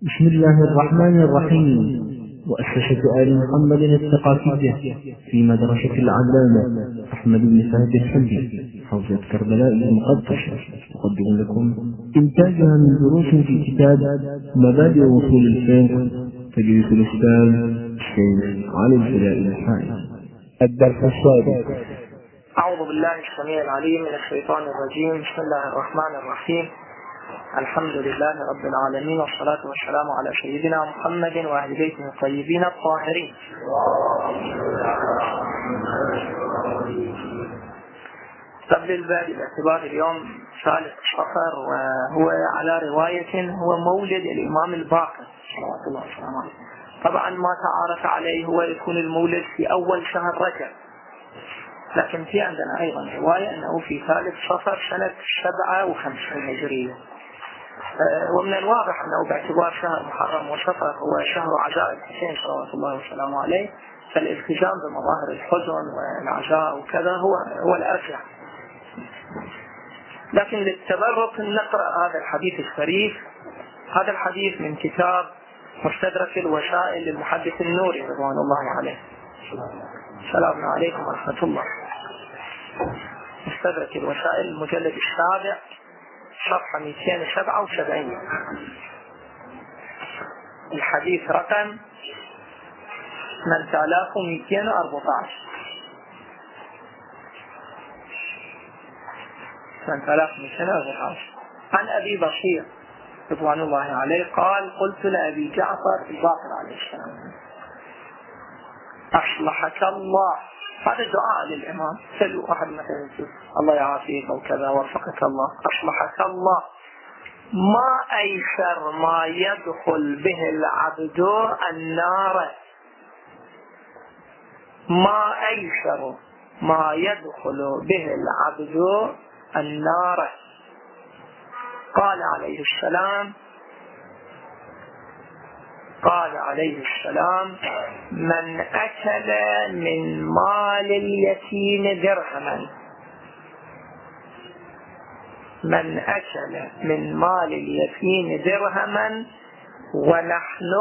بسم الله الرحمن الرحيم. مؤسسة آل محمد الثقافية في مدرسة العلامة أحمد بن فهد الحمدي حوزة كربلاء المقدسة تقدم لكم إنتاجها من دروس في كتاب مبادئ وصول الفقه تدريس الإسلام الشيخ علي الفدائي الحائي. الدرس السادس. أعوذ بالله السميع العليم من الشيطان الرجيم. بسم الله الرحمن الرحيم. الحمد لله رب العالمين، والصلاة والسلام على سيدنا محمد وأهل بيته الطيبين الطاهرين. قبل البادئ باعتبار اليوم ثالث صفر، وهو على رواية هو مولد الإمام الباقر صلوات الله وسلامه عليه. طبعا ما تعارف عليه هو يكون المولد في أول شهر رجب، لكن في عندنا أيضا رواية أنه في ثالث صفر سنة 57 هجرية. ومن الواضح أنه باعتبار شهر محرم وصفر هو شهر عزاء الحسين صلوات الله وسلامه عليه، فالالتزام بمظاهر الحزن والعزاء وكذا هو الأرجح. لكن للتبرك نقرأ هذا الحديث الشريف. هذا الحديث من كتاب مستدرك الوسائل للمحدث النوري رضوان الله عليه. السلام عليكم ورحمة الله. مستدرك الوسائل المجلد السابع صفحة 277، الحديث رقم 8214 عن أبي بصير رضوان الله عليه قال: قلت لأبي جعفر الباقر عليه السلام: أصلحك الله. هذا دعاء للإمام، سلوا واحد مثلا الله يعافيك أو كذا، وفقك الله، أصلحك الله. ما أيسر ما يدخل به العبد النار، ما أيسر ما يدخل به العبد النار. قال عليه السلام: من أكل من مال اليتيم درهما، من أكل من مال اليتيم درهما ونحن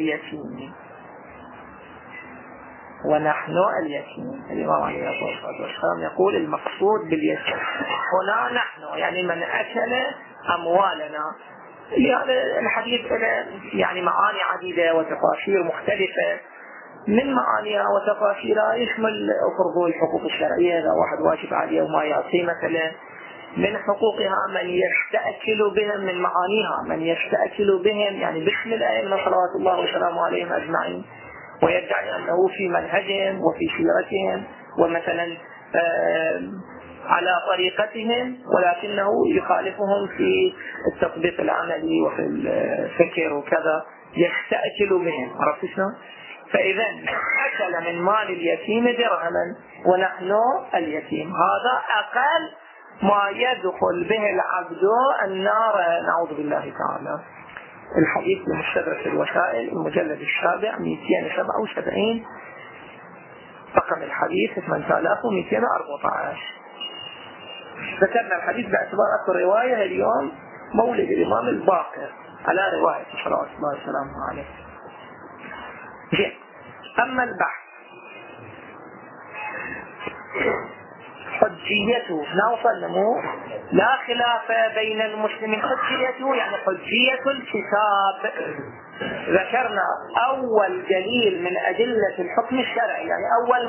اليتيم. الإمام عليه الصلاة والسلام يقول المقصود باليتيم هنا نحن، يعني من أكل أموالنا. يعني الحديث يعني معاني عديدة وتفاسير مختلفة، من معانيها وتفاسيرها يشمل فرض الحقوق الشرعية إذا واحد واجب عليه وما يعطيه مثلا، من حقوقها من يستأكل بهم، من معانيها من يستأكل بهم يعني باسم الأئمة صلوات الله وسلامه عليهم أجمعين، ويدعي أنه في منهجهم وفي سيرتهم ومثلا على طريقتهم، ولكنه يخالفهم في التطبيق العملي وفي الفكر وكذا، يستأكل بهم. عرفت شلون؟ فإذا أكل من مال اليتيم درهما ونحن اليتيم، هذا أقل ما يدخل به العبد النار، نعوذ بالله تعالى. الحديث بمستدرك الوسائل المجلد السابع 277، رقم الحديث 8214. ذكرنا الحديث باعتبار أكثر رواية اليوم مولد الإمام الباقر على رواية صلوات الله وسلامه عليه. أما البحث حجيته نوصل نمو لا خلاف بين المسلمين. حجيته يعني حجية الكتاب. ذكرنا أول دليل من أدلة الحكم الشرعي، يعني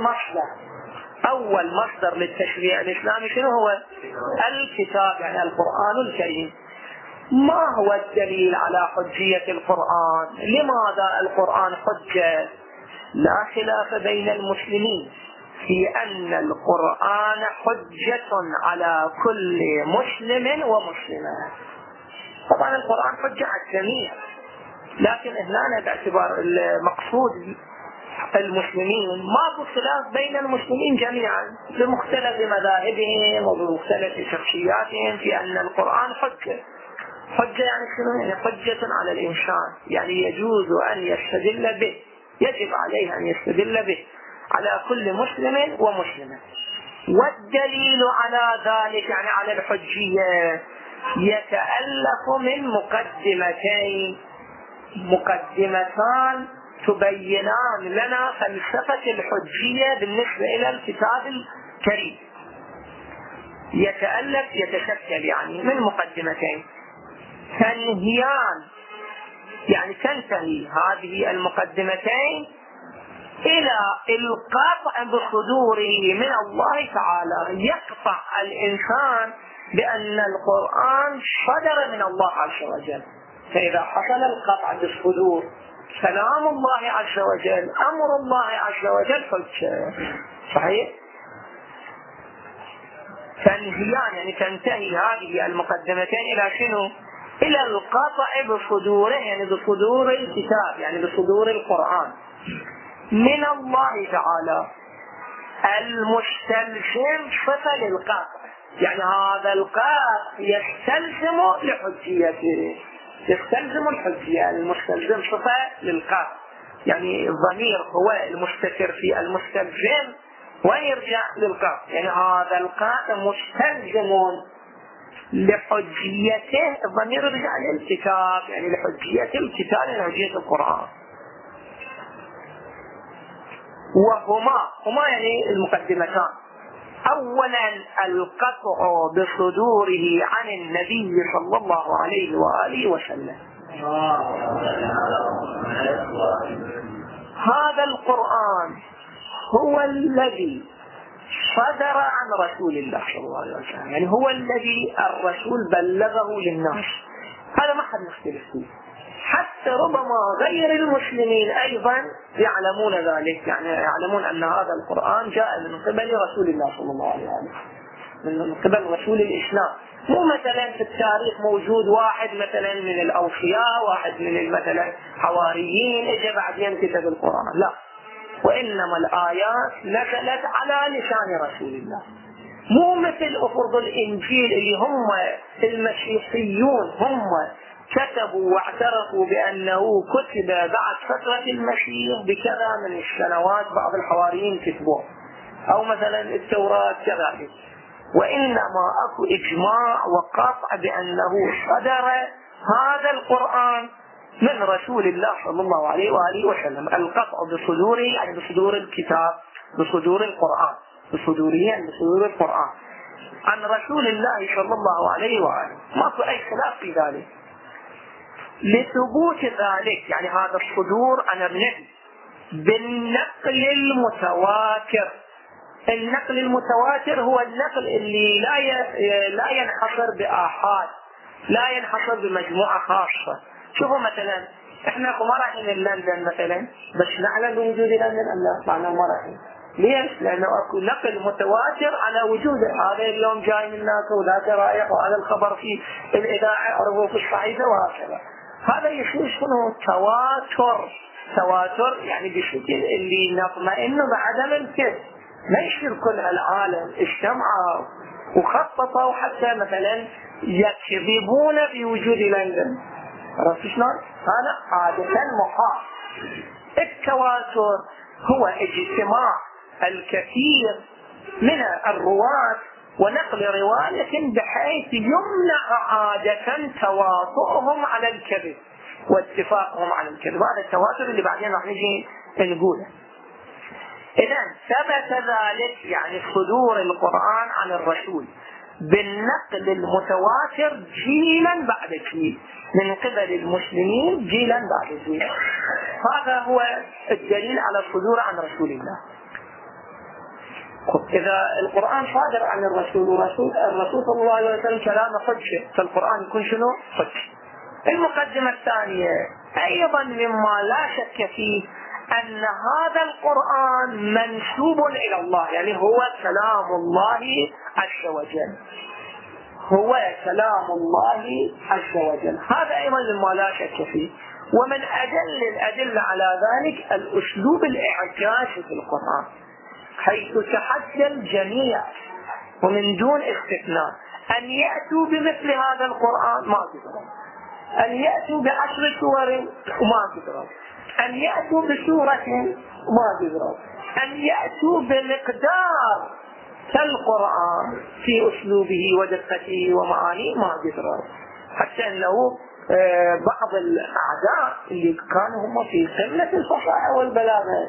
أول مصدر للتشريع الإسلامي شنو هو؟ الكتاب، يعني القرآن الكريم. ما هو الدليل على حجية القرآن؟ لماذا القرآن حجة؟ لا خلاف بين المسلمين في أن القرآن حجة على كل مسلم ومسلمة. طبعا القرآن حجة على الجميع، لكن هنا باعتبار المقصود المسلمين ماكو خلاف بين المسلمين جميعا بمختلف مذاهبهم وبمختلف شخصياتهم في أن القرآن حجة. يعني شنو؟ يعني حجة على الإنسان، يعني يجوز أن يستدل به، يجب عليه أن يستدل به على كل مسلم ومسلمة. والدليل على ذلك يعني على الحجية يتألف من مقدمتين. مقدمتان تبينان لنا فلسفة الحجية بالنسبة إلى الكتاب الكريم. يتشكل يعني من مقدمتين تنهيان، يعني تنتهي هذه المقدمتين إلى القطع بصدوره من الله تعالى. يقطع الإنسان بأن القرآن صدر من الله عز وجل، فإذا حصل القطع بالصدور كلام الله عز وجل أمر الله عز وجل صحيح. تنهيان يعني تنتهي هذه المقدمتين إلى شنو؟ إلى القطع بصدوره، يعني بصدور الكتاب، يعني بصدور القرآن من الله تعالى المستلزم صفة للقطع. يعني هذا القطع يستلزم لحجيته، يستلزم الحجية، المستلزم صفة للقطع. يعني الضمير هو المستتر في المستلزم ويرجع للقطع، يعني هذا القطع مستلزم لحجيته. الضمير يرجع للكتاب، يعني لحجية الكتاب، لحجية القرآن. وهما يعني المقدمتان. أولا القطع بصدوره عن النبي صلى الله عليه وآله وسلم. هذا القرآن هو الذي صدر عن رسول الله صلى الله عليه وسلم، يعني هو الذي الرسول بلغه للناس، هذا ما حد يختلف فيه. حتى ربما غير المسلمين أيضا يعلمون ذلك، يعني يعلمون أن هذا القرآن جاء من قبل رسول الله صلى الله عليه وسلم، من قبل رسول الإسلام. مو مثلا في التاريخ موجود واحد مثلا من الأوصياء، واحد من مثلا حواريين اجى بعدين كتب القرآن، لا، وإنما الآيات نزلت على لسان رسول الله. مو مثل أفرض الإنجيل اللي هم المسيحيون هم كتبوا واعترفوا بأنه كتب بعد فترة المسيح بكذا من السنوات، بعض الحواريين كتبوه، أو مثلا التوراة كذلك. وإنما أكو إجماع وقطع بأنه صدر هذا القرآن من رسول الله صلى الله عليه وآله وسلم. القطع بصدوره يعني بصدور الكتاب، بصدور القرآن، بصدوريا بصدور القرآن عن رسول الله صلى الله عليه وآله، ماكو أي خلاف في ذلك. لثبوت ذلك يعني هذا الصدور عن النبي بالنقل المتواتر. النقل المتواتر هو النقل اللي لا ينحصر بآحاد، لا ينحصر بمجموعة خاصة. شوفوا مثلا احنا ما رايحين لندن مثلا بس نعلم بوجود لندن ام لا؟ معناه ما رايحين. ليش؟ لانه اكو نقل متواتر على وجوده. هذا اليوم جاي من هناك وذاك رايح، وهذا الخبر في الاذاعه عرفوه في الصحيفه وهكذا. هذا يصير شنو؟ تواتر يعني بشكل اللي نطمئن بعدم الكذب. ما يصير كل العالم اجتمعوا وخططوا حتى مثلا يكذبون بوجود لندن. عرفت شلون؟ هذا عادة محال. التواتر هو اجتماع الكثير من الرواة ونقل رواية بحيث يمنع عادة تواطؤهم على الكذب واتفاقهم على الكذب. هذا التواتر اللي بعدين راح نجي نقوله. إذن ثبت ذلك يعني صدور القرآن عن الرسول بالنقل المتواتر جيلا بعد جيل من قبل المسلمين، جيلا بعد جيل. هذا هو الدليل على الصدور عن رسول الله. إذا القرآن صادر عن الرسول والرسول صلى الله عليه وسلم كلامه حجة، فالقرآن يكون شنو؟ حجة. المقدمة الثانية أيضا مما لا شك فيه أن هذا القرآن منسوب إلى الله، يعني هو كلام الله عز وجل، هو كلام الله عز وجل. هذا أيضا مما لا شك فيه. ومن أدل الأدلة على ذلك الأسلوب الإعجازي في القرآن، حيث تحدى الجميع ومن دون استثناء أن يأتوا بمثل هذا القرآن ما قدروا، أن يأتوا بعشر سور وما قدروا، أن يأتوا بسورة ما قدروا، أن يأتوا بمقدار كالقرآن في أسلوبه ودقته ومعانيه ما قدروا. حتى أنه بعض الأعداء اللي كانوا هم في قمة الفصاحة والبلاغة،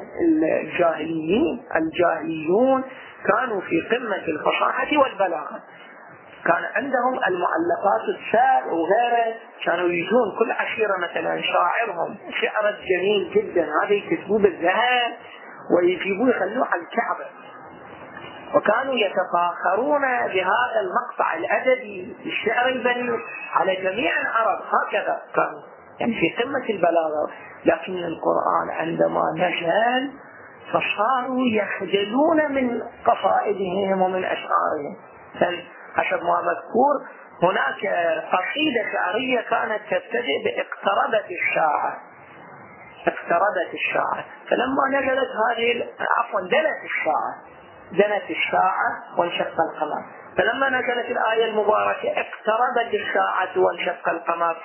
الجاهليون كانوا في قمة الفصاحة والبلاغة، كان عندهم المعلقات الشعر وغيره، كانوا يجون كل عشيرة مثلا شاعرهم شعر جميل جدا هذا يكتبوه بالذهب ويجيبوه يخلوه على الكعبة، وكانوا يتفاخرون بهذا المقطع الأدبي الشعر البليغ على جميع العرب، هكذا كانوا يعني في قمة البلاغة. لكن القرآن عندما نزل فصاروا يخجلون من قصائدهم ومن أشعارهم. حسب ما مذكور هناك قصيدة شعرية كانت تبتدئ باقتربت الساعة، اقتربت الساعة، فلما نزلت هذه دنت الساعة وانشق القمر، فلما نزلت الآية المباركة اقتربت الساعة وانشق القمر،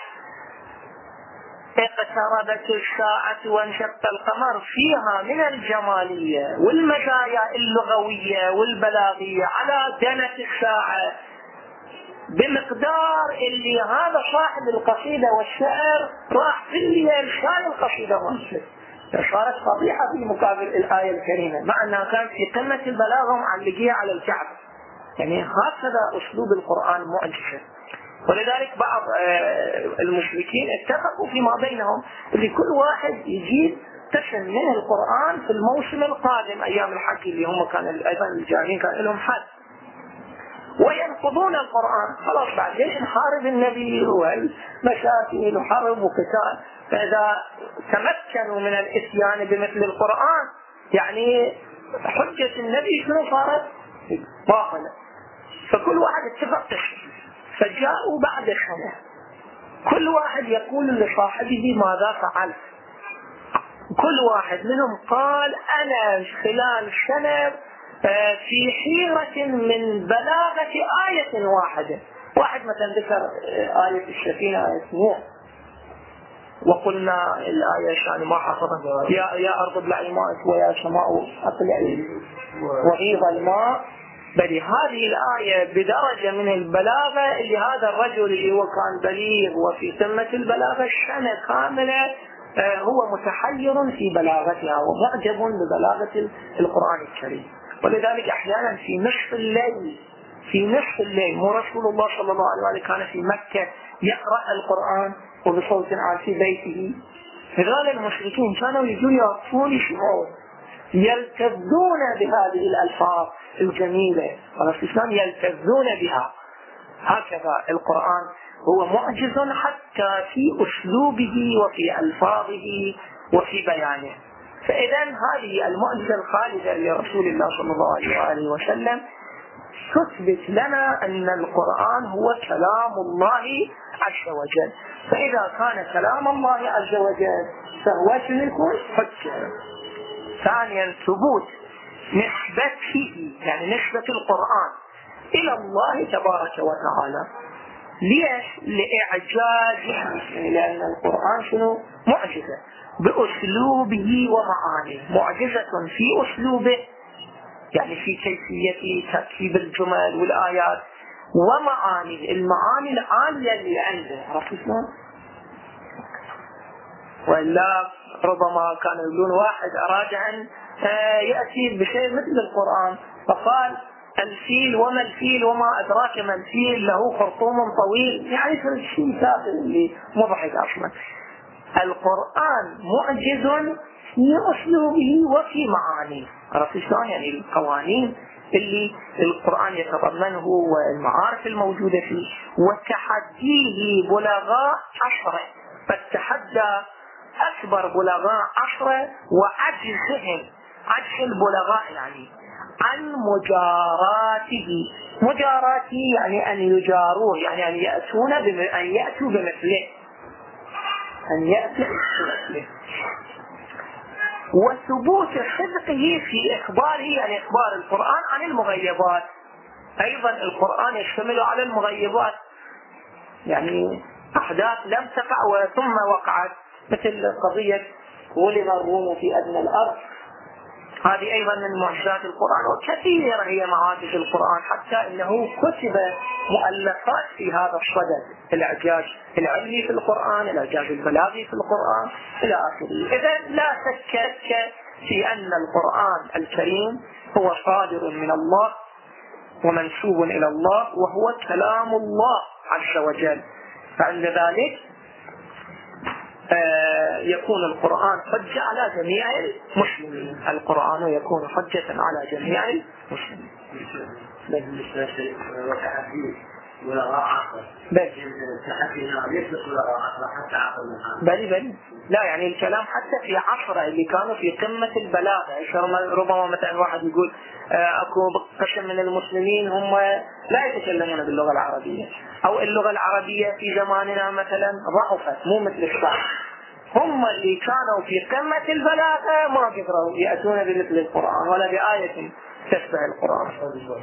اقتربت الساعة وانشق القمر فيها من الجمالية والمزايا اللغوية والبلاغية على دنت الساعة بمقدار اللي هذا صاحب القصيدة والشعر راح في الليل شاي القصيدة وانشق، صارت فضيحة في مقابل الآية الكريمة، مع أنها كانت في قمة البلاغة ومعلقية على الكعبة. يعني هكذا أسلوب القرآن معجزة. ولذلك بعض المشركين اتفقوا فيما بينهم اللي كل واحد يجيب قسم من القرآن في الموسم القادم أيام الحج، اللي هم كانوا أيضا الجاهلين كان لهم حج، وينقضون القرآن. خلاص بعدين نحارب النبي والمشاكل وحرب وقتال، فإذا تمكنوا من الإتيان بمثل القرآن يعني حجة النبي شنو صارت؟ باطلة. فكل واحد اتفق قسم، فجاءوا بعد سنة كل واحد يقول لصاحبه ماذا فعل، كل واحد منهم قال أنا خلال سنة في حيرة من بلاغة آية واحدة. واحد مثلا ذكر آية السفينة آية نوح، وقلنا الآية يعني ما حصلت يا أرض ابلعي ماءك ويا سماء أقلعي وغيض الماء، بل هذه الآية بدرجة من البلاغة اللي هذا الرجل اللي هو كان بليغ وفي قمة البلاغة سنة كاملة هو متحير في بلاغتها ومعجب ببلاغة القرآن الكريم. ولذلك أحيانا في نصف الليل مو رسول الله صلى الله عليه وسلم كان في مكة يقرأ القرآن وبصوت عال في بيته، هذول المشركين كانوا يجون يقفون يسمعون يلتذون بهذه الألفاظ الجميلة، والإسلام يلتذون بها. هكذا القرآن هو معجز حتى في أسلوبه وفي ألفاظه وفي بيانه. فإذا هذه المعجزة الخالدة لرسول الله صلى الله عليه وسلم تثبت لنا أن القرآن هو كلام الله عز وجل. فإذا كان كلام الله عز وجل فهو يكون حجة. ثانيا ثبوت نسبته، يعني نسبة القرآن إلى الله تبارك وتعالى. ليش؟ لإعجازه، يعني لأن القرآن شنو؟ معجزة بأسلوبه ومعانيه، معجزة في أسلوبه يعني في كيفية تركيب الجمل والآيات، ومعانيه المعاني العالية اللي عنده. عرفت شلون؟ وإلا ربما كانوا يقولون واحد أراد أن يأتي بشيء مثل القرآن فقال الفيل وما الفيل وما أدراك ما الفيل له خرطوم طويل، يعني شيء تافه اللي مضحك أصلا. القرآن معجز في أسلوبه وفي معانيه. عرفت شلون؟ يعني القوانين اللي القرآن يتضمنه والمعارف الموجودة فيه، وتحديه بلغاء 10، فالتحدى أكبر بلغاء 10 وعجزهم عجز البلغاء يعني عن مجاراته يعني أن يجاروه، يعني أن يأتوا بمثله، وثبوت صدقه في إخباره، يعني إخبار القرآن عن المغيبات. أيضا القرآن يشتمل على المغيبات، يعني أحداث لم تقع ثم وقعت، مثل قضية ولد الروم في أدنى الأرض هذه أيضا من معجزات القرآن، وكثيرة هي معاجز القرآن، حتى أنه كتب مؤلفات في هذا الصدد: الإعجاز العلمي في القرآن، الإعجاز البلاغي في القرآن إلى آخره. إذا لا شك في أن القرآن الكريم هو صادر من الله ومنسوب إلى الله، وهو كلام الله عز وجل. فعند ذلك يكون القرآن حجة على جميع المسلمين. القرآن يكون حجة على جميع المسلمين. بل لا، يعني الكلام حتى في عصره اللي كانوا في قمة البلاغة. ربما مثلا واحد يقول اكو قسم من المسلمين هم لا يتكلمون باللغة العربية، او اللغة العربية في زماننا مثلا ضعفت مو مثل الصح. هم اللي كانوا في قمة البلاغة ما قدروا يأتون بمثل القرآن ولا بآية تشبه القرآن.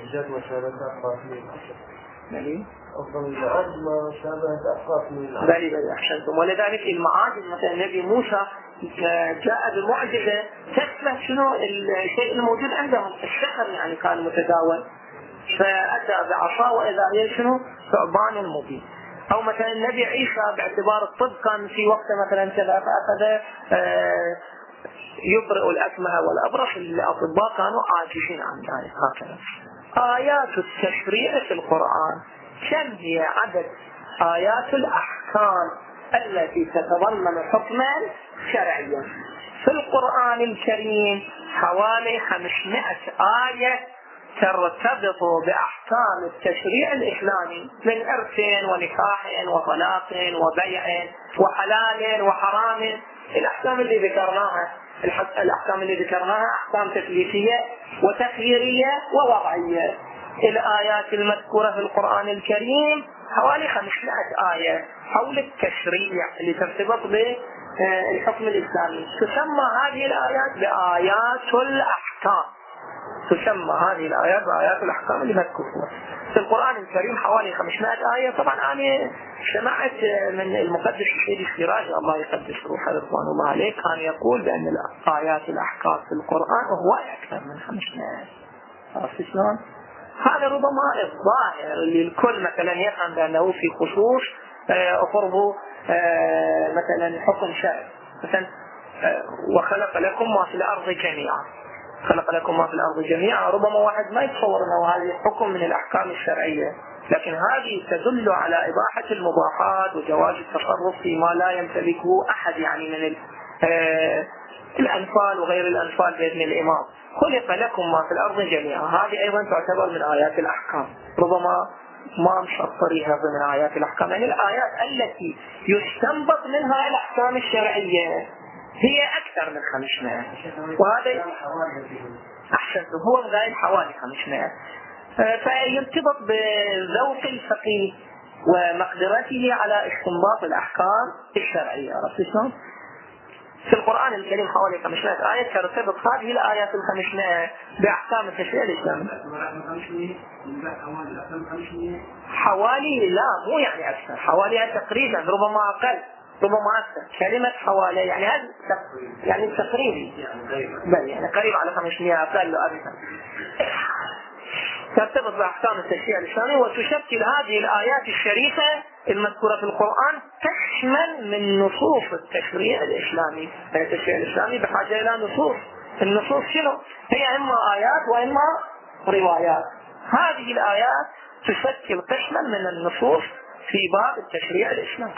بل أحسنتم. ولذلك المعاجز مثلا النبي موسى جاء بمعجزة تشبه شنو الشيء الموجود عندهم، السحر يعني كان متداول، فأتى بعصا وإذا هي شنو ثعبان مبين. أو مثلا النبي عيسى باعتبار الطب كان في وقت مثلا كذا، فأخذ يبرئ الأكمه والأبرص. الأطباء كانوا عاجزين عن ذلك. هكذا آيات التشريع في القرآن، كم هي عدد آيات الأحكام التي تتضمن حكما شرعيا في القرآن الكريم؟ حوالي 500 آية ترتبط بأحكام التشريع الإسلامي، من إرث ونكاح وطلاق وبيع وحلال وحرام. الأحكام اللي ذكرناها، الأحكام اللي ذكرناها أحكام تكليفية وتخييرية ووضعية. الآيات المذكورة في القرآن الكريم حوالي 500 آية حول التشريع اللي ترتبط بالحكم الإسلامي. تسمى هذه الآيات بآيات الأحكام. تسمى هذه الآيات بآيات الأحكام اللي مذكورة في القرآن الكريم حوالي 500 آية. طبعا أنا سمعت من المقدس السيد السراج الله يقدس روحه رضوان الله عليه كان يقول بأن الآيات الأحكام في القرآن وهو أكثر من 500. عرفت شلون؟ هذا ربما الظاهر اللي الكل مثلا يفهم بأنه في خصوص أقربوا مثلا حكم شرعي، مثلا وخلق لكم ما في الأرض جميعا، خلق لكم ما في الأرض جميعا. ربما واحد ما يتصور أنه هذه حكم من الأحكام الشرعية، لكن هذه تدل على إباحة المباحات وجواز التصرف فيما لا يمتلكه أحد، يعني من الأنفال وغير الأنفال بإذن الإمام. خلق لكم ما في الأرض جميعا، هذه أيضا تعتبر من آيات الأحكام. ربما ما مشطريها ضمن آيات الأحكام، يعني الآيات التي يستنبط منها الأحكام الشرعية هي أكثر من 500. وهذا أحسنت هو غاية حوالي 500. فيرتبط بذوق الفقيه ومقدرته على استنباط الأحكام الشرعية. عرفت شلون؟ في القرآن الكريم حوالي 500 آية ترتبط هذه الآيات 500 بأحكام التشريع الإسلامي. حوالي لا مو يعني أكثر، حوالي تقريبا، ربما أقل ربما أكثر. كلمة حوالي يعني هذا يعني تقريبي، بل يعني قريب على 500 أقل أكثر. ترتبط بأحكام التشريع الإسلامي، وتشكل هذه الآيات الشريفة المذكورة في القرآن تشمل من نصوص التشريع الإسلامي. التشريع الإسلامي بحاجة إلى نصوص. النصوص شنو؟ هي إما آيات وإما روايات. هذه الآيات تشكل قسما من النصوص في باب التشريع الإسلامي،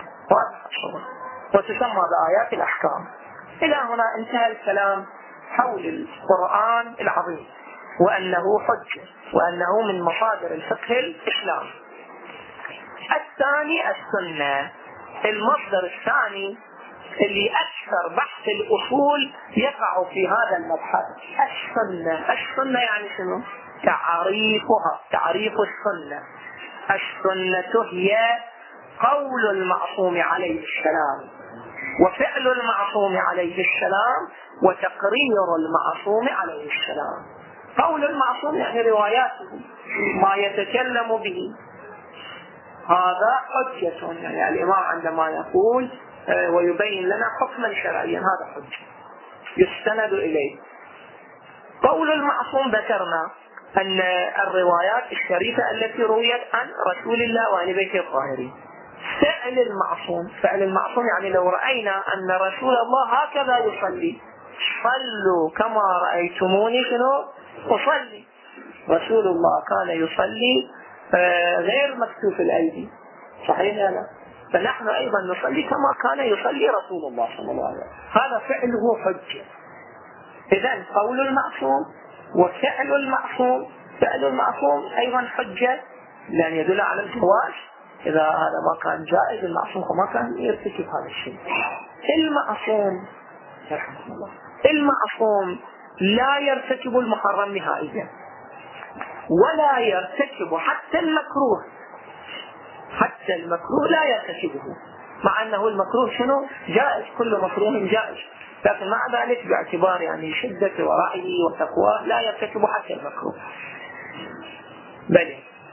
وتسمى بآيات الأحكام. إلى هنا انتهى الكلام حول القرآن العظيم، وأنه حجة، وأنه من مصادر الفقه الإسلامي. الثاني السنة، المصدر الثاني اللي أكثر بحث الأصول يقع في هذا المبحث. السنة يعني شنو؟ تعريفها، تعريف السنة. السنة هي قول المعصوم عليه السلام، وفعل المعصوم عليه السلام، وتقرير المعصوم عليه السلام. قول المعصوم يعني رواياته، ما يتكلم به، هذا حجة. يعني الإمام عندما يقول ويبين لنا حكما شرعيا هذا حجة يستند إليه. قول المعصوم ذكرنا أن الروايات الشريفة التي رويت عن رسول الله وآل بيته الطاهرين. فعل المعصوم يعني لو رأينا أن رسول الله هكذا يصلي، صلوا كما رأيتموني شنو أصلي. رسول الله كان يصلي غير مكتوف الأيدي، صحيح لا؟ فنحن أيضا نصلي كما كان يصلي رسول الله صلى الله عليه وسلم. هذا فعله حجة. إذن قول المعصوم وفعل المعصوم، فعل المعصوم أيضا حجة لأن يدل على الجواز. إذا هذا ما كان جائز المعصوم فما كان يرتكب هذا الشيء. المعصوم لا يرتكب المحرم نهائيا ولا يرتكب حتى المكروه لا يرتكبه، مع أنه المكروه شنو جائز، كل مكروه جائز، لكن مع ذلك باعتبار يعني شدة ورعيه وتقواه لا يرتكب حتى المكروه. بل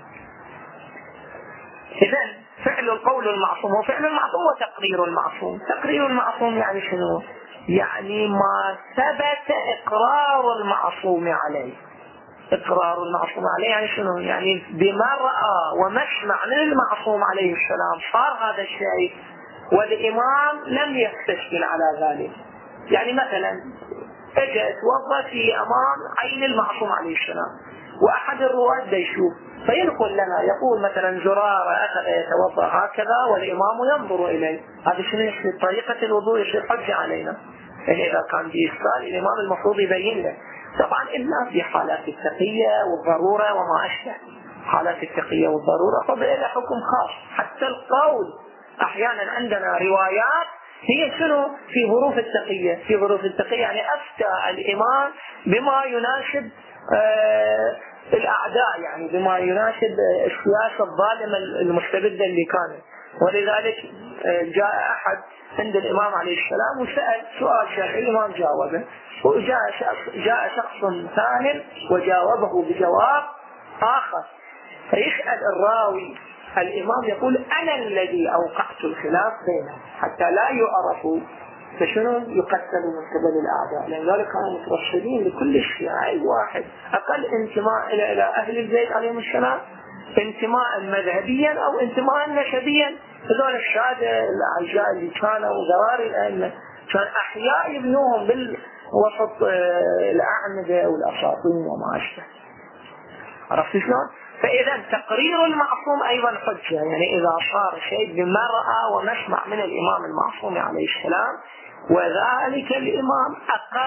إذن فعل القول المعصوم وفعل المعصوم وتقرير المعصوم. تقرير المعصوم يعني شنو؟ يعني ما ثبت إقرار المعصوم عليه. إقرار المعصوم عليه يعني شنو؟ يعني بما رأى ومسمع من المعصوم عليه السلام صار هذا الشيء والإمام لم يستشكل على ذلك. يعني مثلا اجى توضأ في أمام عين المعصوم عليه السلام وأحد الرواة يشوف فينقل لنا يقول مثلا زرارة أخذ يتوضأ هكذا والإمام ينظر إليه، هذا شنو يصير طريقة الوضوء يصير حجة علينا. يعني إذا كان في إشكال الإمام المفروض يبين له، طبعا إلا في حالات التقية والضرورة وما أشبه. حالات التقية والضرورة فبإلى حكم خاص. حتى القول أحيانا عندنا روايات هي شنو في ظروف التقية. في ظروف التقية يعني أفتى الإمام بما يناسب الأعداء، يعني بما يناسب السياسة الظالمة المستبدة اللي كانت. ولذلك جاء أحد عند الإمام عليه السلام وسأل سؤال شرعي الإمام جاوبه، وجاء شخص ثاني وجاوبه بجواب آخر، فيسأل الراوي الإمام يقول أنا الذي أوقعت الخلاف بينهم حتى لا يعرفوا، فشنو يقتلوا من قبل الأعداء. لأن ذلك كانوا مترصدين لكل الشيعة أي واحد أقل انتماء إلى أهل البيت عليهم السلام، انتماء مذهبيا أو انتماء نسبيا. هذول السادة الأعزاء اللي كانوا ضرار الأئمة كان أحياء يبنوهم بالوسط الأعمدة والأساطين وما أشبه. عرفت شلون؟ فإذا تقرير المعصوم أيضا حجة، يعني إذا صار شيء بمرأة ومسمع من الإمام المعصوم عليه السلام وذلك الإمام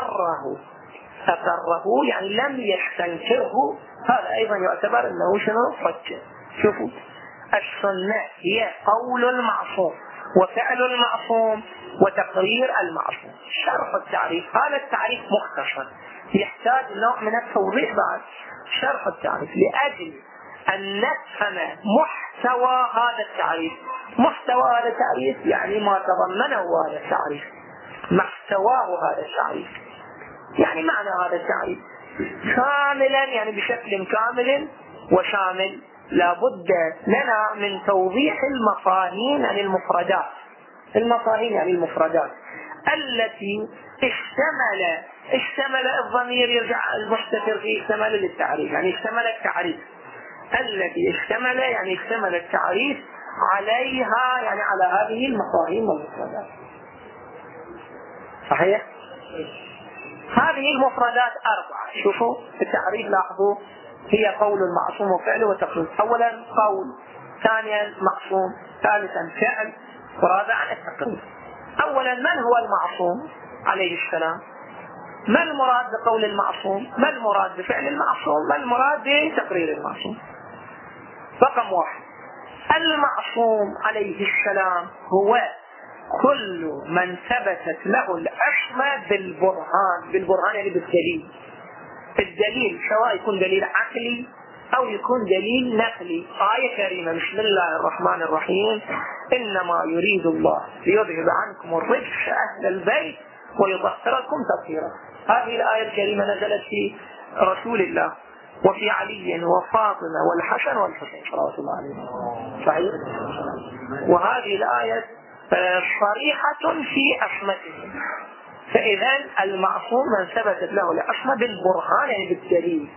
أقره يعني لم يستنكره، هذا أيضا يعتبر أنه شنو حجة. شوفوا السنة هي قول المعصوم وفعل المعصوم وتقرير المعصوم. شرح التعريف، هذا التعريف مختصر يحتاج نوع من التوضيح بعد. شرح التعريف لأجل أن نفهم محتوى هذا التعريف. محتوى هذا التعريف يعني ما تضمنه هذا التعريف، محتواه هذا التعريف، يعني معنى هذا التعريف كاملا، يعني بشكل كامل وشامل. لابد لنا من توضيح المفاهيم عن المفردات. المفاهيم يعني المفردات التي اشتمل الضمير يرجع المستتر فيه اشتمل للتعريف، يعني اشتمل التعريف التي اشتمل التعريف عليها، يعني على هذه المفاهيم والمفردات. صحيح؟ هذه المفردات 4. شوفوا التعريف لاحظوا هي قول المعصوم وفعله وتقرير. أولا قول، ثانيا معصوم، ثالثا فعل، ورابعا التقرير. أولا من هو المعصوم عليه السلام؟ ما المراد بقول المعصوم؟ ما المراد بفعل المعصوم؟ ما المراد بتقرير المعصوم؟ رقم 1 المعصوم عليه السلام هو كل من ثبتت له العصمة بالبرهان يعني بالدليل. الدليل سواء يكون دليل عقلي أو يكون دليل نقلي. آية كريمة بسم الله الرحمن الرحيم إنما يريد الله ليذهب عنكم الرجس أهل البيت ويطهركم تطهيرا. هذه الآية الكريمة نزلت في رسول الله وفي علي وفاطمة والحسن والحسين صلوات الله عليهم. صحيح؟ وهذه الآية صريحة في عصمتهم، فإذا المعصوم من ثبتت له العصمة بالبرهان يعني بالدليل.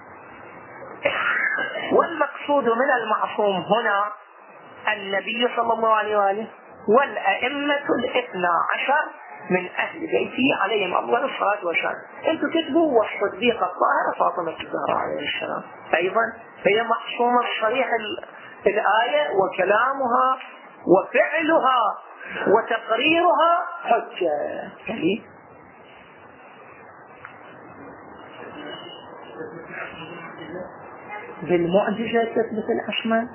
والمقصود من المعصوم هنا النبي صلى الله عليه وآله والأئمة 12 من أهل بيته عليهم أفضل الصلاة والسلام. أنتم كتبوا والصديقة الطاهرة فاطمة الزهراء عليه السلام أيضا هي معصومة صريح الآية، وكلامها وفعلها وتقريرها حجة. بالمعجزة تثبت العصمة.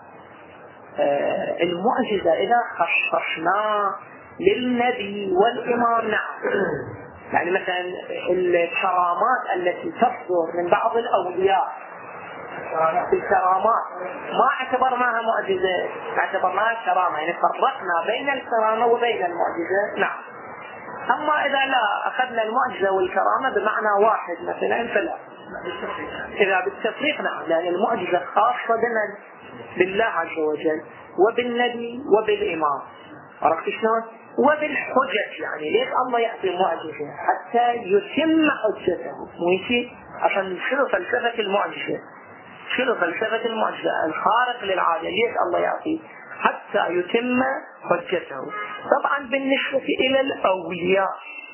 المعجزة إذا خصصنا للنبي والإمام نعم، يعني مثلا الكرامات التي تصدر من بعض الأولياء، الكرامات ما اعتبرناها معجزة، اعتبرناها كرامة، يعني فرقنا بين الكرامة وبين المعجزة نعم. أما إذا لا أخذنا المعجزة والكرامة بمعنى واحد مثلا فلا، إذا بالتفريق نعم، لأن المعجزة خاصة بمن؟ بالله عز وجل وبالنبي وبالإمام، عرفت شلون؟ وبالحجج، يعني ليش الله يعطي معجزة؟ حتى يتم حجته، مو يصير عشان شنو فلسفة المعجزة؟ شنو فلسفة المعجزة؟ الخارق للعادة، ليش الله يعطي؟ حتى يتم حجته. طبعا بالنسبة إلى الأولياء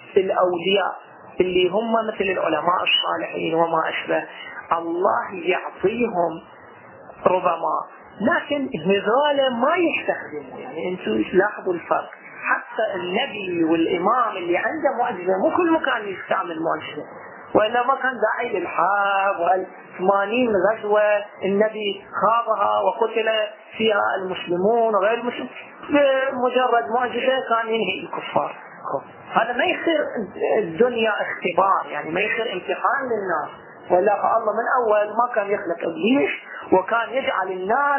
اللي هم مثل العلماء الصالحين وما أشبه، الله يعطيهم ربما، لكن هذول ما يستخدموا، يعني انتم لاحظوا الفرق. حتى النبي والإمام اللي عنده معجزة مو كل مكان يستعمل معجزة، وإلا ما كان داعي للحرب وال80 غزوة النبي خاضها وقتل فيها المسلمون وغير المسلمين، بمجرد معجزة كان ينهي الكفار. هذا ما يصير الدنيا اختبار، يعني ما يصير امتحان للناس، ولا الله من أول ما كان يخلق إبليس وكان يجعل الناس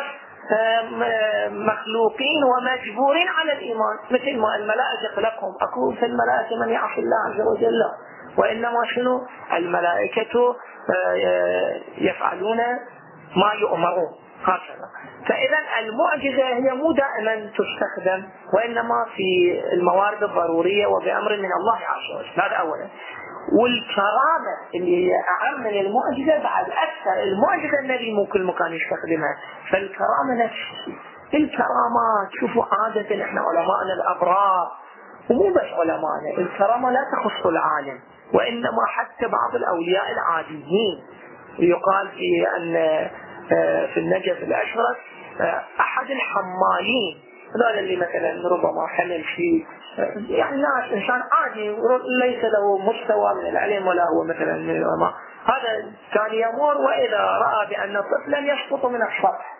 مخلوقين ومجبورين على الإيمان، مثل ما الملائكة خلقهم. أكون في الملائكة من يعصي الله عز وجل، وإنما شنو الملائكة يفعلون ما يؤمرون هكذا. فإذا المعجزة هي مو دائما تستخدم، وإنما في الموارد الضرورية وبأمر من الله عز وجل، هذا أولا. والكرامة اللي هي أعم من المعجزة بعد أكثر. المعجزة النبي مو كل مكان يستخدمها، فالكرامة نفس الكرامات. شوفوا عادة احنا علماءنا الأبرار، ومو بس علماءنا، الكرامة لا تخص العالم، وإنما حتى بعض الأولياء العاديين. يقال في أن في النجف الأشرف أحد الحمالين، هذا اللي مثلا ربما حمل فيه يعني ناس إنسان عادي ليس له مستوى من العلم ولا هو مثلا من العلماء، هذا كان يمر وإذا رأى بأن طفلا يسقط من السطح،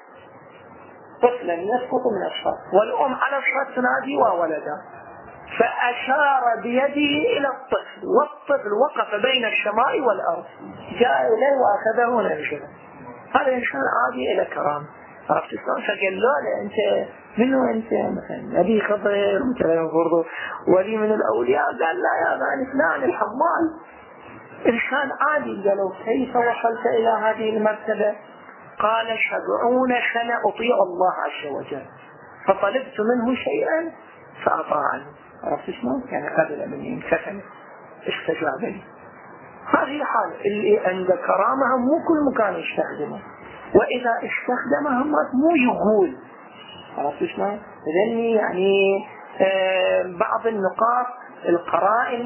والأم على السطح تنادي وولدا، فأشار بيده إلى الطفل، والطفل وقف بين السماء والأرض، جاء إليه وأخذه نجده. هذا إنسان عادي إلى كرامة، عرفت شلون؟ فقال له أنت منو أنت؟ مثلا نبي خضر مثلا برضو ولي من الأولياء؟ قال لا يا غالي فلان الحمال، إنسان عادي. قالوا كيف وصلت إلى هذه المرتبة؟ قال 70 سنة أطيع الله عز وجل، فطلبت منه شيئا فأطاعني، عرفت شلون؟ يعني قبل مني انفتن استجاب لي. هذه حال اللي عند كرامها مو كل مكان يستخدمه، وإذا استخدمها مو يقول، عرفت شلون؟ لأني يعني بعض النقاط القرائن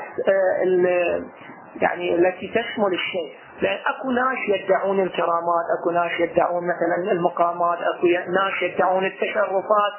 يعني التي تشمل الشيء، لأن أكو ناس يدعون الكرامات، أكو ناس يدعون مثلا المقامات، أكو ناس يدعون التشرفات.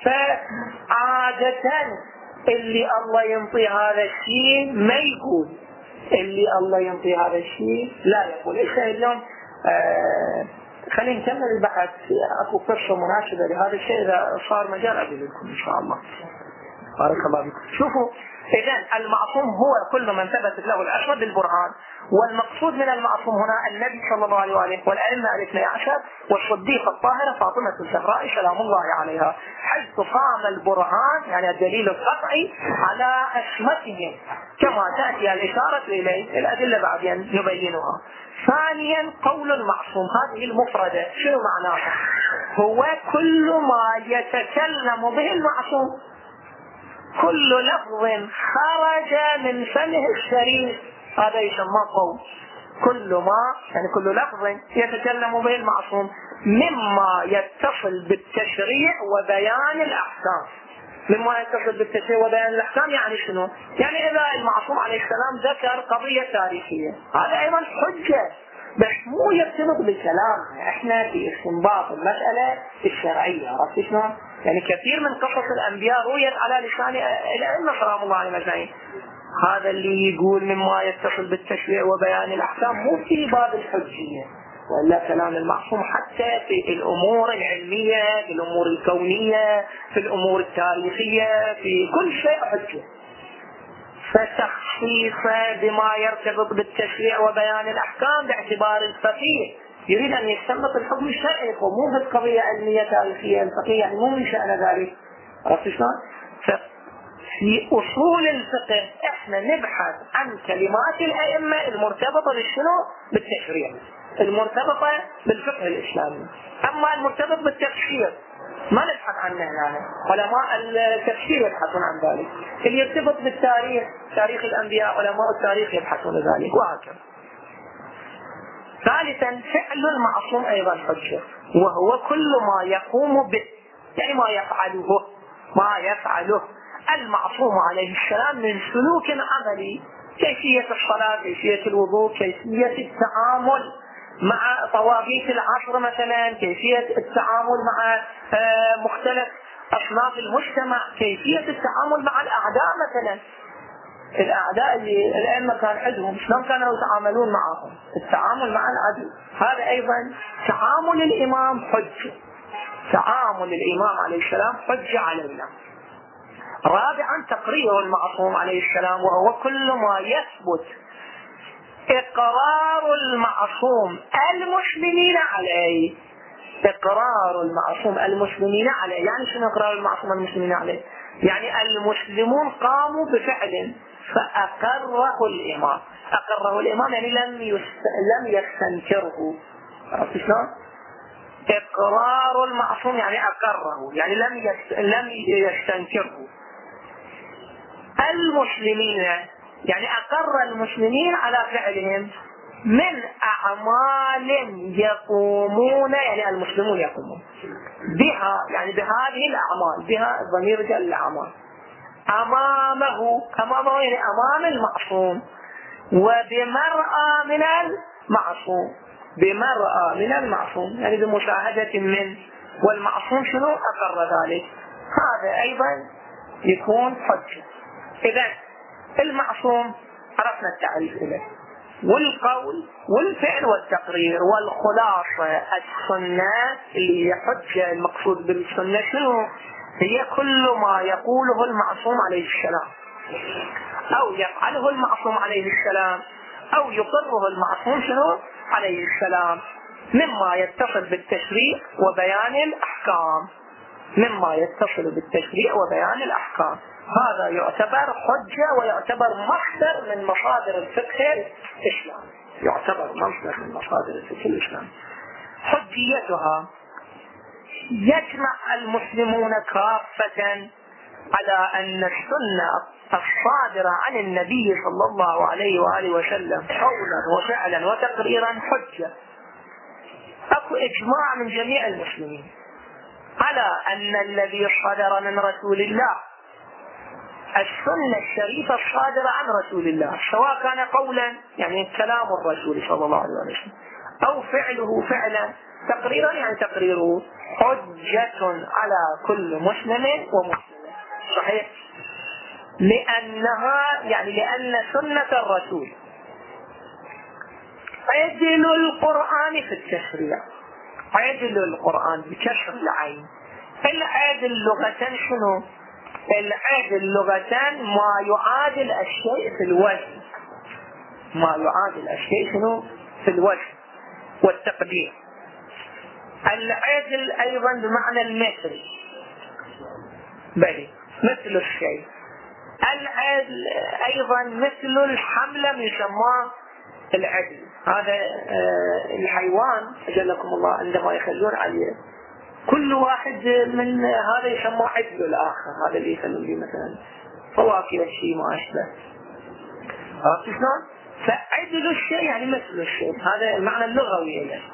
فعادة اللي الله ينطي هذا الشيء ما يقول، اللي الله ينطي هذا الشيء لا يقول. اليوم خلينا نكمل البحث، اكو قصه مناسبه لهذا الشيء، اذا صار مجال اجيب لكم ان شاء الله. بارك الله فيكم. شوفوا، اذا المعصوم هو كل من ثبتت له العصمه بالبرهان، والمقصود من المعصوم هنا النبي صلى الله عليه وآله والأئمة 12 والصديقة الطاهرة فاطمة الزهراء سلام الله عليها، حيث قام البرهان يعني الدليل القطعي على عصمتهم كما تأتي الإشارة إليه، الأدلة بعدين نبينها. ثانيا قول المعصوم، هذه المفردة شنو معناها؟ هو كل ما يتكلم به المعصوم، كل لفظ خرج من فمه الشريف هذا يسمى قول. كل ما يعني كل لفظ يتكلم به المعصوم مما يتصل بالتشريع وبيان الأحكام. مما يتصل بالتشريع وبيان الأحكام يعني شنو؟ يعني إذا المعصوم عليه السلام ذكر قضية تاريخية هذا أيضا حجة، بس مو يرتبط بالكلام. احنا في استنباط المسألة الشرعية، عرفت شلون؟ يعني كثير من قصص الأنبياء رويت على لسان الأئمة سلام الله عليهم أجمعين. هذا اللي يقول مما يتصل بالتشريع وبيان الأحكام مو في باب الحجية، وإلا كلام المعصوم حتى في الأمور العلمية، في الأمور الكونية، في الأمور التاريخية، في كل شيء حجة. فتخصيصه بما يرتبط بالتشريع وبيان الأحكام باعتبار الفقيه يريد أن يستنبط الحكم الشرعي ومو في قضية علمية تاريخية. الفقيه يعني مو من شأن ذلك، عرفت شلون؟ في أصول الفقه احنا نبحث عن كلمات الأئمة المرتبطة بالشنو؟ بالتشريع، المرتبطة بالفقه الإسلامي. أما المرتبط بالتفسير ما نبحث عنه يعني، علماء التفسير يبحثون عن ذلك. اللي يرتبط بالتاريخ، تاريخ الأنبياء، علماء التاريخ يبحثون ذلك، وهكذا. ثالثا فعل المعصوم أيضا حجة، وهو كل ما يقوم به، يعني ما يفعله المعصوم عليه السلام من سلوك عملي، كيفية الصلاة، كيفية الوضوء، كيفية التعامل مع طواغيت العصر مثلا، كيفية التعامل مع مختلف أصناف المجتمع، كيفية التعامل مع الأعداء مثلا. الأعداء اللي الأئمة كان عندهم شلون كانوا يتعاملون معهم، التعامل مع العدو هذا أيضا تعامل الإمام حجة، تعامل الإمام عليه السلام حجة علينا. رابعا تقرير المعصوم عليه السلام، وهو كل ما يثبت إقرار المعصوم المسلمين عليه. إقرار المعصوم المسلمين عليه يعني شنو إقرار المعصوم المسلمين عليه؟ يعني المسلمون قاموا بفعل فأقره الإمام. أقره الإمام يعني لم يستنكره، عرفت شلون؟ إقرار المعصوم يعني أقره، يعني لم يستنكره. المسلمين يعني أقر المسلمين على فعلهم من أعمال يقومون، يعني المسلمون يقومون بها، يعني بهذه الأعمال، بها الضمير جاء الأعمال أمامه يعني أمام المعصوم، وبمرأى من المعصوم، بمرأى من المعصوم يعني بمشاهدة من، والمعصوم شنو أقر ذلك، هذا أيضا يكون حجة. إذا المعصوم عرفنا التعريف له، والقول والفعل والتقرير، والخلاصة السنة اللي هي حجة. المقصود بالسنة شنو؟ هي كل ما يقوله المعصوم عليه السلام أو يفعله المعصوم عليه السلام أو يقره المعصوم شنو عليه السلام مما يتصل بالتشريع وبيان الأحكام، مما يتصل بالتشريع وبيان الأحكام. هذا يعتبر حجة ويعتبر مصدر من مصادر الفقه الإسلامي، يعتبر مصدر من مصادر الفقه الإسلامي. حجيتها يجمع المسلمون كافة على أن السنة الصادرة عن النبي صلى الله عليه وآله وسلم قولا وفعلا وتقريرا حجة. أكو إجماع من جميع المسلمين على أن الذي صدر من رسول الله، السنة الشريفة الصادرة عن رسول الله، سواء كان قولا يعني كلام الرسول صلى الله عليه وسلم أو فعله فعلا تقريرا يعني تقريره، حجة على كل مسلم ومسلمة. صحيح؟ لأنها يعني لأن سنة الرسول عدل القرآن في التشريع، عدل القرآن بكسر العين. العدل لغة شنو؟ العدل لغة ما يعادل الشيء في الوزن، ما يعادل الشيء شنو في الوزن والتقدير. العدل أيضا بمعنى المثل، بل مثل الشيء. العدل أيضا مثل الحملة يسمى العدل. هذا الحيوان أجلكم الله عندما يخلون عليه كل واحد من هذا يسمى عدل الآخر، هذا اللي يخلون لي مثلا فواكه الشيء ما أشبه. عرفت شلون؟ فعدل الشيء يعني مثل الشيء، هذا المعنى اللغوي له.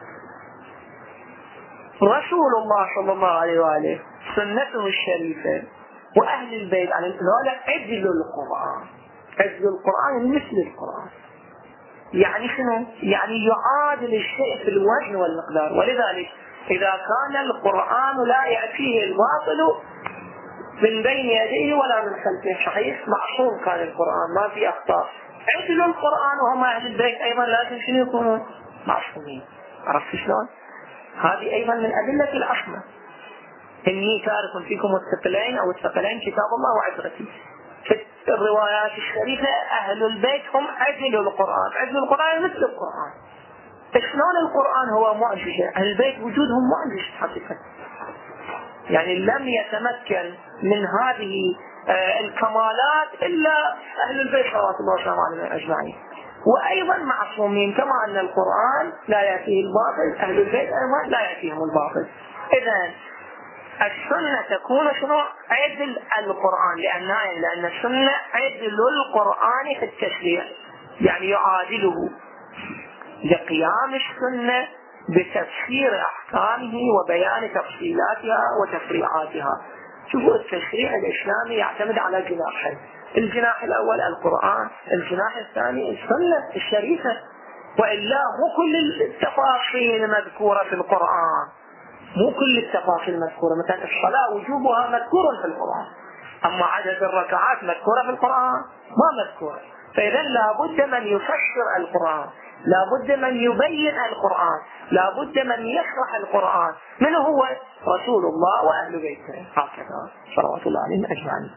رسول الله صلى الله عليه وآله سنته الشريفة وأهل البيت على ذلك عدل القرآن. عدل القرآن يعني مثل القرآن، يعني شنو؟ يعني يعادل الشيء في الوزن والمقدار. ولذلك إذا كان القرآن لا يأتيه الباطل من بين يديه ولا من خلفه، صحيح معصوم كان القرآن ما في أخطاء، عدل القرآن وهم أهل البيت أيضا لازم شنو يكونوا؟ معصومين. عرفت شلون؟ هذه أيضا من أدلة العصمة. إني تارك فيكم الثقلين أو الثقلين كتاب الله وعترتي. في الروايات الشريفة أهل البيت هم عدل القرآن. عدل القرآن مثل القرآن. شلون القرآن هو معجزة؟ أهل البيت وجودهم معجزة حقيقة، يعني لم يتمكن من هذه الكمالات إلا أهل البيت صلوات الله وسلامه عليهم أجمعين. وأيضا معصومين، كما أن القرآن لا يأتيه الباطل، أهل البيت أيضا لا يأتيهم الباطل. إذن السنة تكون شنو؟ عدل القرآن، لأن السنة عدل القرآن في التشريع، يعني يعادله لقيام السنة بتفسير أحكامه وبيان تفصيلاتها وتفريعاتها. شوفوا التشريع الإسلامي يعتمد على جناحين، الجناح الأول القرآن، الجناح الثاني السنة الشريفة. وإلا مو كل التفاصيل مذكورة في القرآن، مو كل التفاصيل مذكورة. مثلا الصلاة وجوبها مذكور في القرآن، أما عدد الركعات مذكورة في القرآن ما مذكورة. فإذا لابد من يفسر القرآن، لابد من يبين القرآن، لابد من يشرح القرآن. من هو؟ رسول الله وأهل بيته هكذا صلوات الله عليهم أجمعين.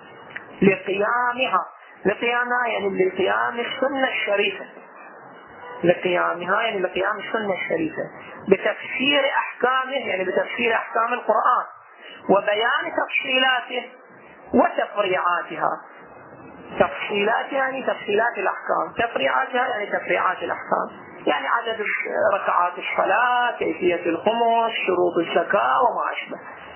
لقيامها يعني لقيام السنة الشريفة، لقيامها يعني لقيام السنة الشريفة بتفسير أحكامه، يعني بتفسير أحكام القرآن وبيان تفصيلاته وتفريعاتها. تفصيلاتها يعني تفصيلات الأحكام، تفريعاتها يعني تفريعات الأحكام، يعني عدد ركعات الصلاة، كيفية الخمس، شروط الزكاة وما أشبه.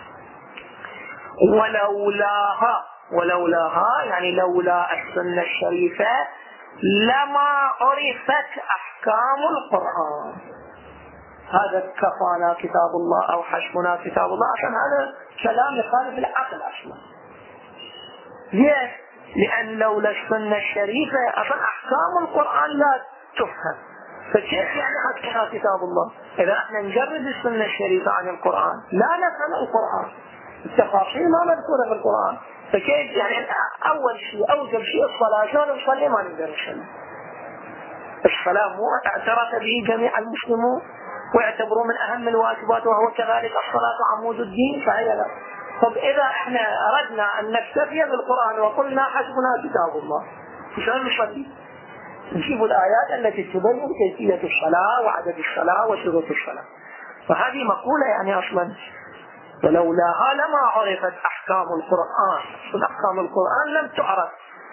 ولولاها يعني لولا السنة الشريفة لما عرفت أحكام القرآن. هذا كفانا كتاب الله أو حسبنا كتاب الله، عشان هذا كلام يخالف العقل أصلا. ليش؟ لأن لولا السنة الشريفة أصلا أحكام القرآن لا تفهم، فكيف يعني حسبنا كتاب الله؟ إذا احنا نجرد السنة الشريفة عن القرآن لا نفهم القرآن، التفاصيل ما مذكورة في القرآن، فكيف يعني؟ أول شيء أوجب شيء الصلاة، شلون نصلي ما نقدر نصلي؟ الصلاة مو اعترف به جميع المسلمون ويعتبروا من أهم الواجبات، وهو كذلك الصلاة عمود الدين، فهي لا. طب إذا احنا أردنا أن نكتفي بالقرآن وقلنا حسبنا كتاب الله، شلون نصلي؟ نجيب الآيات التي تبين كيفية الصلاة وعدد الصلاة وشروط الصلاة. فهذه مقولة يعني أصلا. ولولاها لما عرفت أحكام القرآن. أحكام القرآن لم تعرف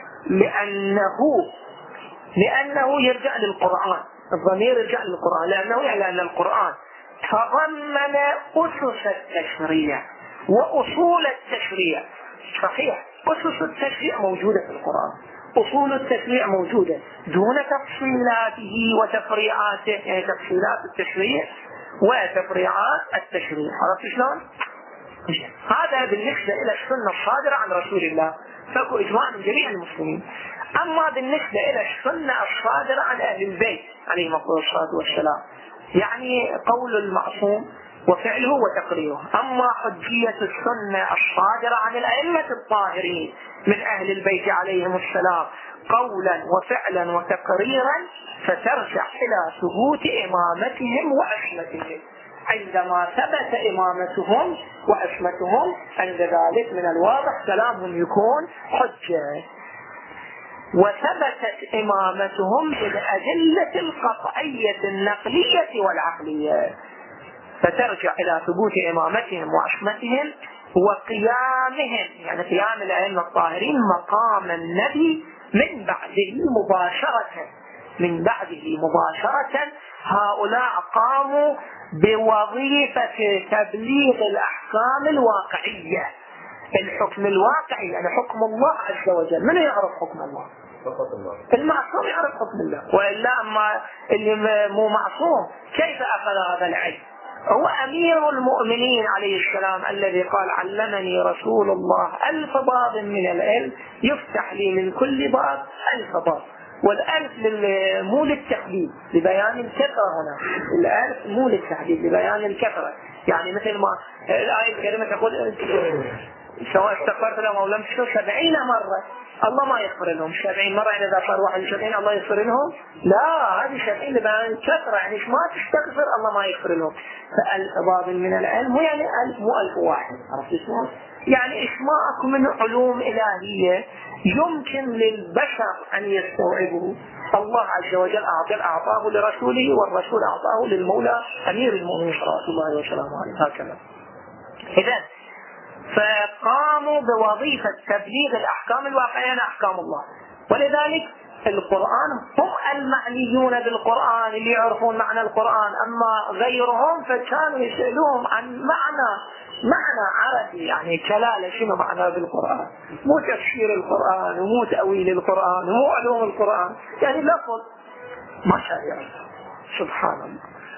لأنه يرجع للقرآن، الضمير يرجع للقرآن، لأنه يعني أن القرآن تضمن أسس التشريع وأصول التشريع. صحيح أسس التشريع موجودة في القرآن، أصول التشريع موجودة دون تفصيلاته وتفريعاته، يعني تفصيلات التشريع وتفريعات التشريع. عرفت شلون؟ هذا بالنسبة إلى السنة الصادرة عن رسول الله، فكو إجماع من جميع المسلمين. أما بالنسبة إلى السنة الصادرة عن أهل البيت عليهم الصلاة والسلام، يعني قول المعصوم وفعله وتقريره. أما حجية السنة الصادرة عن الأئمة الطاهرين من أهل البيت عليهم السلام قولا وفعلا وتقريرا فترجع إلى ثبوت إمامتهم وعصمتهم. عندما ثبت إمامتهم وعصمتهم عند ذلك من الواضح كلامهم يكون حجة. وثبتت إمامتهم بالأدلة القطعية النقلية والعقلية، فترجع إلى ثبوت إمامتهم وعصمتهم وقيامهم، يعني قيام الأئمة الطاهرين مقام النبي من بعده مباشرة. هؤلاء قاموا بوظيفة تبليغ الأحكام الواقعية، الحكم الواقعي يعني حكم الله عز وجل. من يعرف حكم الله؟ المعصوم يعرف حكم الله، وإلا أما اللي مو معصوم كيف أخذ هذا العلم؟ هو أمير المؤمنين عليه السلام الذي قال علمني رسول الله 1000 باب من العلم يفتح لي من كل باب 1000 باب. والألف مو للتحديد لبيان الكثرة هنا، الألف مو للتحديد لبيان الكثرة. يعني مثل ما الآية الكريمة تقول سواء استغفرت لهم أو لم تستغفر 70 مرة الله ما يغفر لهم. 70 مرة يعني إذا صار 71 الله يغفر لهم؟ لا، هذه 70 لبيان الكثرة، يعني ما تستغفر الله ما يغفر لهم. فألف باب من العلم يعني 1000 مو 1000 واحد. عرفت شلون؟ يعني إسماءك من علوم إلهية يمكن للبشر أن يستوعبوا، الله عز وجل أعطاه لرسوله، والرسول أعطاه للمولى أمير المؤمنين صلوات الله وسلامه عليه. هكذا. إذن فقاموا بوظيفة تبليغ الأحكام الواقعية أحكام الله. ولذلك القرآن هم المعنيون بالقرآن اللي يعرفون معنى القرآن، أما غيرهم فكانوا يسألوهم عن معنى عربي، يعني كلالة شنو معنى بالقرآن، مو تفسير القرآن ومو تأويل القرآن ومو علوم القرآن، يعني لفظ ما شاء سبحان الله.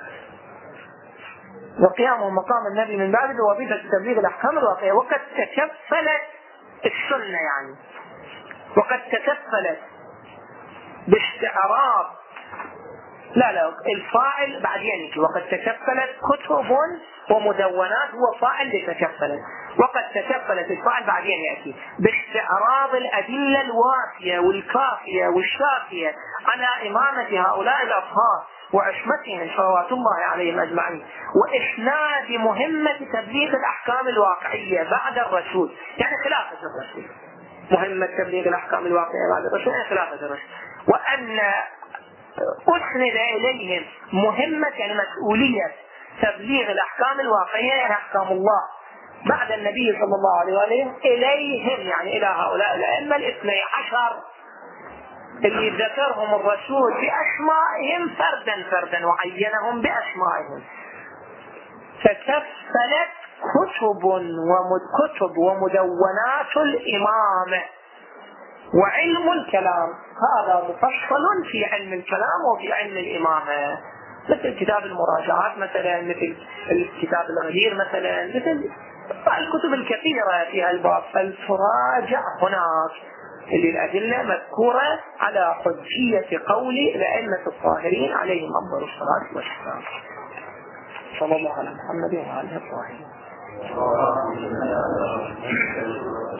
وقيامه مقام النبي من بعد بوظيفة تبليغ الأحكام الواقعية. وقد تكفلت السنة يعني وقد تكفلت باستعراض لا الفاعل بعدين وقد تكفلت كتب ومدونات، هو فاعل لتكفلت، وقد تكفلت الفاعل بعدين يأتي باستعراض الأدلة الوافية والكافية والشافية على إمامة هؤلاء الأطهار وعصمتهم صلوات الله عليهم أجمعين، وإسناد مهمة تبليغ الأحكام الواقعية بعد الرسول، يعني خلافة الرسول. مهمة تبليغ الأحكام الواقعية بعد الرسول يعني خلافة الرسول، وأن أسند إليهم مهمة يعني مسؤولية تبليغ الأحكام الواقعية يعني أحكام الله بعد النبي صلى الله عليه وآله إليهم، يعني إلى هؤلاء الأئمة 12 اللي ذكرهم الرسول بأسمائهم فردا وعينهم بأسمائهم. فكفلت كتب ومدونات الإمامة وعلم الكلام، هذا مفصل في علم الكلام وفي علم الإمامة، مثل كتاب المراجعات مثلا، مثل الكتاب الغدير مثلا، مثل الكتب الكثيرة في الباب. فالتراجع هناك اللي الأدلة مذكورة على حجية قول الأئمة الطاهرين عليهم أفضل الصلاة والسلام. صلى الله على محمد وعلى آله الطاهرين.